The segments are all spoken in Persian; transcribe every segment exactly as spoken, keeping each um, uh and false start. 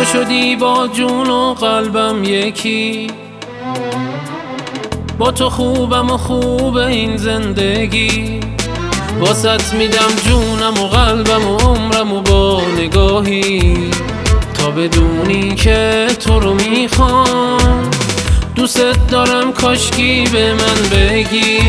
شدی با جون و قلبم یکی، با تو خوبم و خوب این زندگی. واسط میدم جونم و قلبم و عمرم و با نگاهی، تا بدونی که تو رو میخوام. دوست دارم کاشکی به من بگی،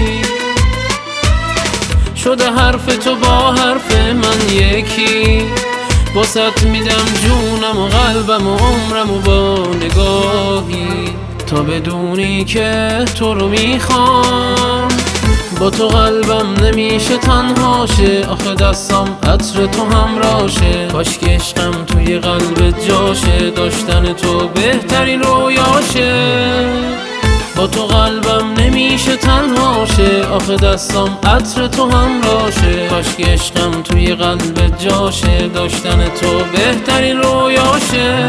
شده حرف تو با حرف من یکی. واسط میدم جونم و قلبم و عمرم و با نگاهی، تا بدونی که تو رو میخوام. با تو قلبم نمیشه تنها شه، آخه دستم عطر تو همراشه. کاش که عشقم توی قلبت جاشه، داشتن تو بهترین رویاشه. با تو قلبم نمیشه تنها شه، آخه دستم عطر تو همراشه. کاش که عشقم توی قلبت جاشه، داشتن تو بهترین رویاشه.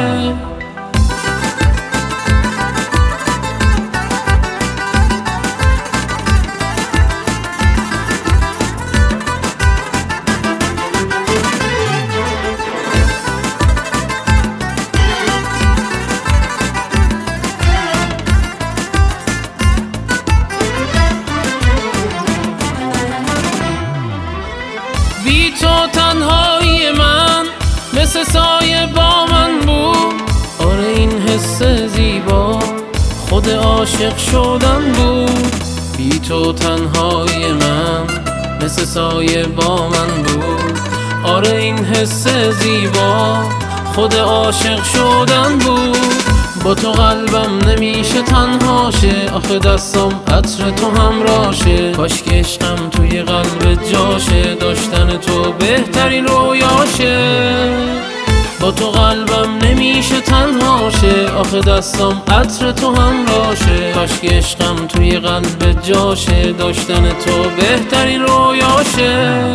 بی تو تنهایی من مثل سایه با من بود. آره این حس زیبا خود عاشق شدن بود. بی تو تنهایی من مثل سایه با من بود. آره این حس زیبا خود عاشق شدن بود. با تو قلبم نمیشه تنها شه، آخه دستم عطر تو همراشه. کاش که عشقم توی قلبت جاشه، داشتن تو بهترین رویاشه. با تو قلبم نمیشه تنها شه، آخه دستم عطر تو همراشه. کاش که عشقم توی قلبت جاشه، داشتن تو بهترین رویاشه.